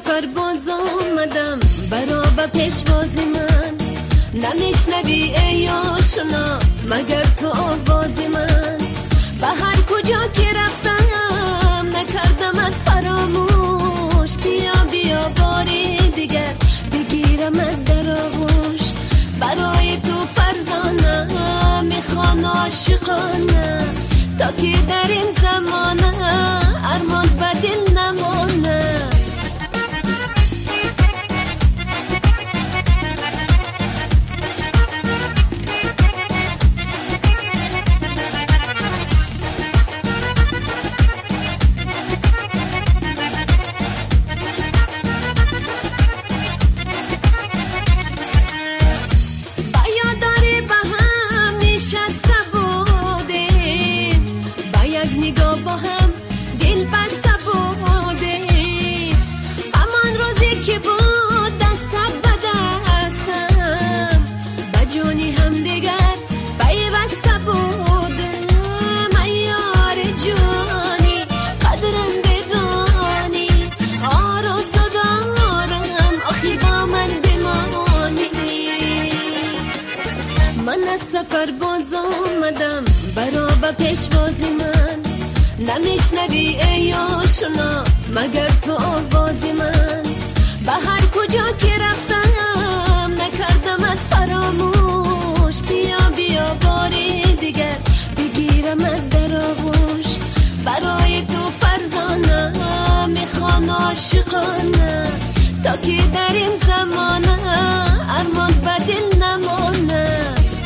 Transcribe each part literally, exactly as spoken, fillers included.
سفر باز آمدم برا به پیشواز من، نمیشنوی ای آشنا مگر تو آواز من. به هر کجا که رفتم نکردمت فراموش، بیا بیا باری دیگر بگیرمت در آغوش. برای تو فرزانه میخوان عاشقانه، تا که در این زمانه ارمان به دل نمانه. نگاه با هم دل بسته بودیم، همان روزی که بود دستت به دستم، به جانی هم دیگر پیوسته بودم. ای یار جانی قدرم بدانی، آرزو دارم آخی با من بمانی. من از سفر باز آمدم برا به پیشواز من، نمیشنوی ای آشنا مگر تو آواز من. به هر کجا که رفتم نکردمت فراموش، بیا بیا باری دیگر بگیرمت در آغوش. برای تو فرزانه میخوان عاشقانه، تا که در این زمانه ارمان به دل نمانه.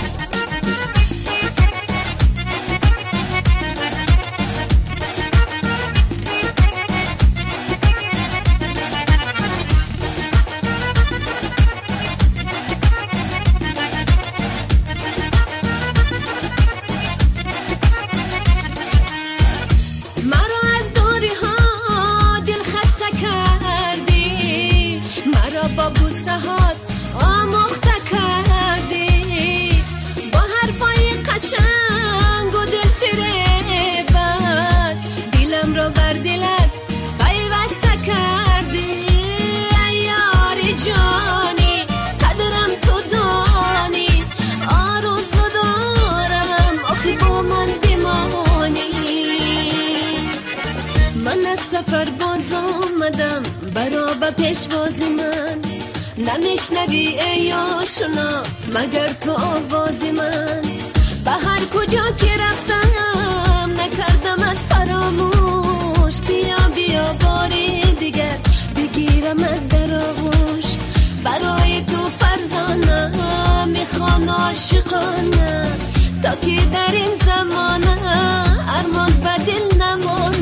با بوسه هات آموخته کردی، با حرفای قشنگ و دل فریبت دلم رو بر دلت پیوسته کردی. ای یاری جانی قدرم تو دانی، آرزو دارم آخی با من بمانی. من از سفر باز آمدم برا به پیشواز من، نمیشنوی ای آشنا مگر تو آواز من. به هر کجا که رفتم نکردمت فراموش، بیا بیا باری دیگر بگیرمت در آغوش. برای تو فرزانه میخوان عاشقانه، تا که در این زمانه ارمان به دل نمانه.